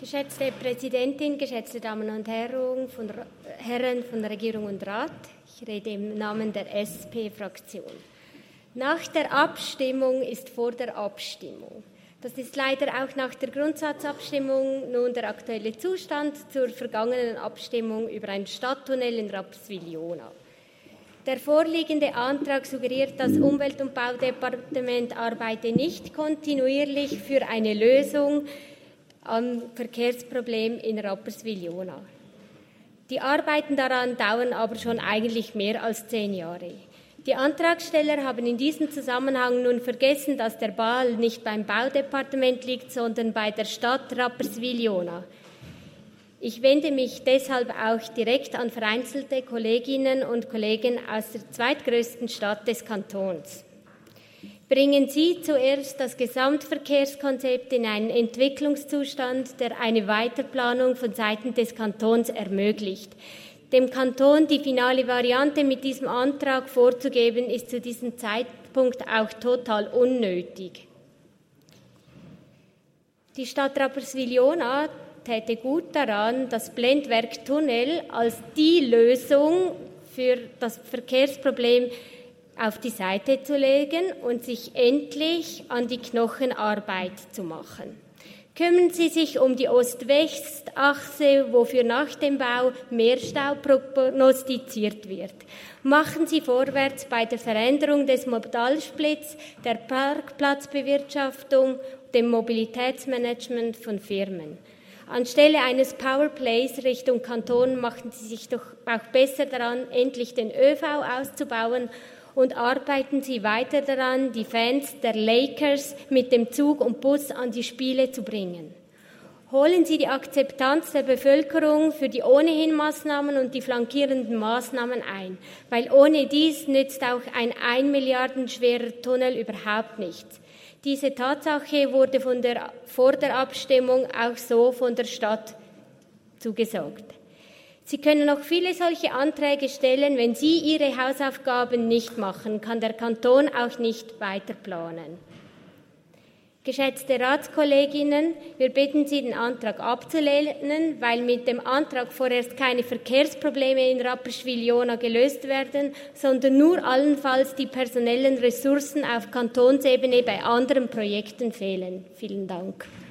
Geschätzte Präsidentin, geschätzte Damen und Herren von Regierung und Rat, ich rede im Namen der SP-Fraktion. Nach der Abstimmung ist vor der Abstimmung. Das ist leider auch nach der Grundsatzabstimmung nun der aktuelle Zustand zur vergangenen Abstimmung über ein Stadttunnel in Rapperswil-Jona. Der vorliegende Antrag suggeriert, das Umwelt- und Baudepartement arbeite nicht kontinuierlich für eine Lösung am Verkehrsproblem in Rapperswil-Jona. Die Arbeiten daran dauern aber schon eigentlich mehr als 10 Jahre. Die Antragsteller haben in diesem Zusammenhang nun vergessen, dass der Ball nicht beim Baudepartement liegt, sondern bei der Stadt Rapperswil-Jona. Ich wende mich deshalb auch direkt an vereinzelte Kolleginnen und Kollegen aus der zweitgrößten Stadt des Kantons. Bringen Sie zuerst das Gesamtverkehrskonzept in einen Entwicklungszustand, der eine Weiterplanung von Seiten des Kantons ermöglicht. Dem Kanton die finale Variante mit diesem Antrag vorzugeben, ist zu diesem Zeitpunkt auch total unnötig. Die Stadt Rapperswil-Jona täte gut daran, das Blendwerk Tunnel als die Lösung für das Verkehrsproblem auf die Seite zu legen und sich endlich an die Knochenarbeit zu machen. Kümmern Sie sich um die Ost-West-Achse, wofür nach dem Bau mehr Stau prognostiziert wird. Machen Sie vorwärts bei der Veränderung des Modalsplits, der Parkplatzbewirtschaftung, dem Mobilitätsmanagement von Firmen. Anstelle eines Powerplays Richtung Kanton machen Sie sich doch auch besser daran, endlich den ÖV auszubauen, und arbeiten Sie weiter daran, die Fans der Lakers mit dem Zug und Bus an die Spiele zu bringen. Holen Sie die Akzeptanz der Bevölkerung für die ohnehin Maßnahmen und die flankierenden Maßnahmen ein, weil ohne dies nützt auch ein 1 Milliarden schwerer Tunnel überhaupt nichts. Diese Tatsache wurde vor der Abstimmung auch so von der Stadt zugesagt. Sie können noch viele solche Anträge stellen. Wenn Sie Ihre Hausaufgaben nicht machen, kann der Kanton auch nicht weiter planen. Geschätzte Ratskolleginnen, wir bitten Sie, den Antrag abzulehnen, weil mit dem Antrag vorerst keine Verkehrsprobleme in Rapperswil-Jona gelöst werden, sondern nur allenfalls die personellen Ressourcen auf Kantonsebene bei anderen Projekten fehlen. Vielen Dank.